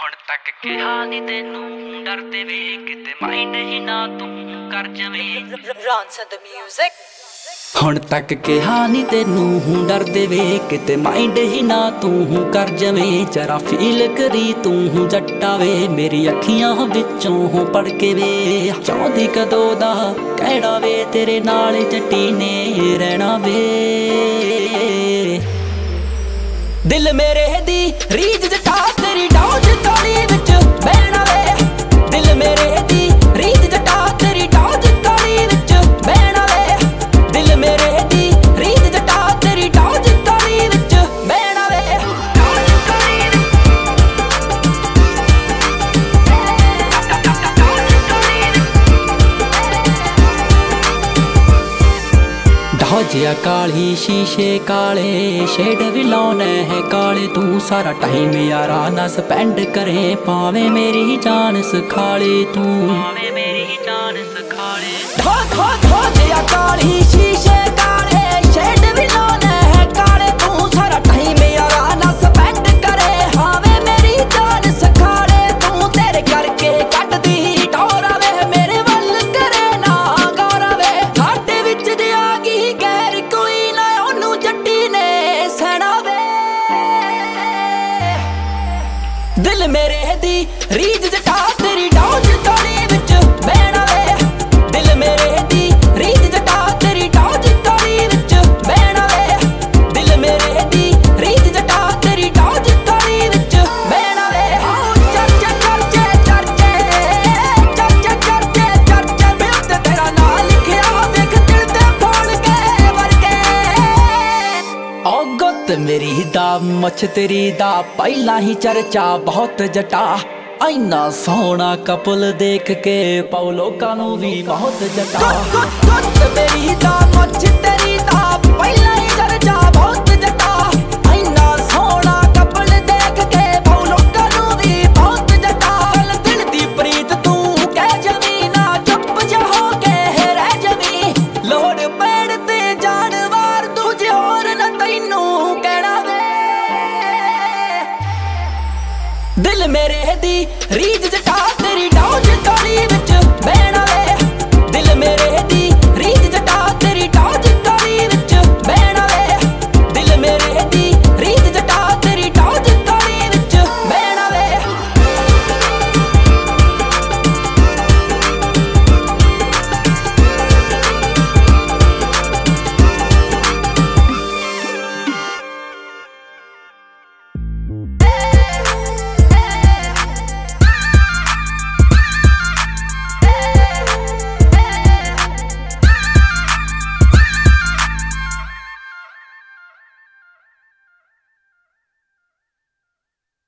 ਹੁਣ ਤੱਕ ਕਿਹਾ ਨਹੀਂ ਤੈਨੂੰ ਡਰਦੇ ਵੇ ਕਿਤੇ ਮਾਈਂਡ ਹੀ ਨਾ ਤੂੰ ਕਰ ਜਵੇਂ Rons on the music. ਹੁਣ ਤੱਕ ਕਿਹਾ ਨਹੀਂ ਤੈਨੂੰ ਡਰਦੇ ਵੇ ਕਿਤੇ ਮਾਈਂਡ ਹੀ ਨਾ ਤੂੰ ਕਰ ਜਵੇਂ ਜਰਾ ਫੀਲ ਕਰੀ ਤੂੰ ਜੱਟਾ ਵੇ ਮੇਰੀ ਅੱਖੀਆਂ ਵਿੱਚੋਂ ਪੜ ਕੇ ਵੇ ਚਾਹੁੰਦੀ ਕਦੋਂ ਦਾ ਕਹਿਣਾ ਵੇ ਤੇਰੇ ਨਾਲ ਜੱਟੀ ਨੇ ਰਹਿਣਾ ਵੇ ਦਿਲ ਮੇਰੇ ਦੀ ਰੀਝ ਜਟਾ ਤੇਰੀ ਡੌਜ ਕਾਲੀ ਵਿੱਚ ਬਹਿਣਾ ਵੇ ਦਿਲ ਮੇਰੇ ਦੀ ਰੀਝ ਜਟਾ ਤੇਰੀ ਡੌਜ ਕਾਲੀ ਵਿੱਚ ਬਹਿਣਾ ਵੇ ਦਿਲ ਮੇਰੇ ਦੀ ਰੀਝ ਜਟਾ ਤੇਰੀ ਡੌਜ ਕਾਲੀ ਵਿੱਚ ਬਹਿਣਾ ਵੇ ਡੌਜ ਕਾਲੀ ਡੌਜਿਆ ਕਾਲੀ ਸ਼ੀਸ਼ੇ ਕਾਲੇ ਸ਼ੇਡ ਵੀ ਲਾਉਣਾ ਹੈ ਕਾਲੇ ਤੂੰ ਸਾਰਾ ਟਾਈਮ ਯਾਰਾ ਨਾ ਸਪੈਂਡ ਕਰੇ ਭਾਵੇਂ ਮੇਰੀ ਜਾਨ ਸਖਾਲੇ ਤੂੰ ਭਾਵੇਂ ਮੇਰੀ ਜਾਨ ਸਖਾਲੇ ਡੌਜਿਆ ਕਾਲੀ ਸ਼ੀਸ਼ੇ ਕਾਲੇ ਸ਼ੇਡ ਵੀ ਲਾਉਣਾ ਹੈ ਕਾਲੇ ਤੂੰ ਸਾਰਾ ਟਾਈਮ ਯਾਰਾ ਨਾ ਸਪੈਂਡ ਕਰੇ ਭਾਵੇਂ ਮੇਰੀ ਜਾਨ ਸਖਾਲੇ ਤੂੰ ਤੇਰੇ ਕਰਕੇ ਕੱਢਦੀ ਟੋਰਾ ਵੇ ਮੇਰੇ ਵੱਲ ਕਰੇ ਨਾ ਗੌਰਾ ਵੇ ਸਾਡੇ ਵਿੱਚ ਜੇ ਆ ਗਈ ਗੈਰ ਕੋਈ ਨਾ ਉਹਨੂੰ ਜੱਟੀ ਨੇ ਸਹਿਣਾ ਵੇ ਦਿਲ ਮੇਰੇ ਦੀ ਰੀਝ ਜਟਾ ਤੇਰੀ ਡੌਜ ਕਾਲੀ ਵਿੱਚ ਬਹਿਣਾ ਵੇ ਦਿਲ ਮੇਰੇ ਦੀ ਰੀਝ ਜਟਾ ਤੇਰੀ ਡੌਜ ਕਾਲੀ ਵਿੱਚ ਬਹਿਣਾ ਵੇ ਦਿਲ ਮੇਰੇ ਦੀ ਰੀਝ ਜਟਾ ਤੇਰੀ ਡੌਜ ਕਾਲੀ ਵਿੱਚ ਬਹਿਣਾ ਵੇ ਚਰਚੇ ਮੈਂ ਉੱਤੇ ਤੇਰਾ ਨਾਂ ਲਿਖਿਆ ਦੇਖ ਦਿਲ ਤੇ ਫੋੜ ਕੇ ਵਰਗੇ ਓ ਗੁੱਤ ਮੇਰੀ ਦਾ ਮੁੱਛ ਤੇਰੀ ਦਾ ਪਹਿਲਾਂ ਹੀ ਚਰਚਾ ਬਹੁਤ ਜਟਾ ਐਨਾ ਸੋਹਣਾ ਕਪਲ ਦੇਖ ਕੇ ਪਾਉ ਲੋਕਾਂ ਨੂੰ ਵੀ ਬਹੁਤ ਜਟਾ ਗੁੱਤ ਮੇਰੀ ਦਾ ਮੁੱਛ ਤੇਰੀ ਦਾ ਪਹਿਲਾਂ ਹੀ ਚਰਚਾ ਬਹੁਤ ਜਟਾ ਐਨਾ ਸੋਹਣਾ ਕਪਲ ਦੇਖ ਕੇ ਪਾਉ ਲੋਕਾਂ ਨੂੰ ਵੀ ਬਹੁਤ ਜਟਾ ਦਿਲ ਦੀ ਪ੍ਰੀਤ ਤੂੰ ਕਹਿ ਜਵੀਂ ਨਾ ਚੁੱਪ ਜਾ ਹੋ ਕੇ ਰਹਿ ਜਵੀਂ ਲੋੜ ਪੈਣ ਤੇ ਜਾਨਵਾਰ ਦੂਜੇ ਹੋਰ ਨਾ ਤੈਨੂੰ ਕਹਿਣਾ ਵੇ ਦਿਲ ਮੇਰੇ ਦੀ ਰੀਝ ਜਟਾ ਤੇਰੀ ਡੌਜ ਕਾਲੀ ਵਿੱਚ ਬਹਿਣਾ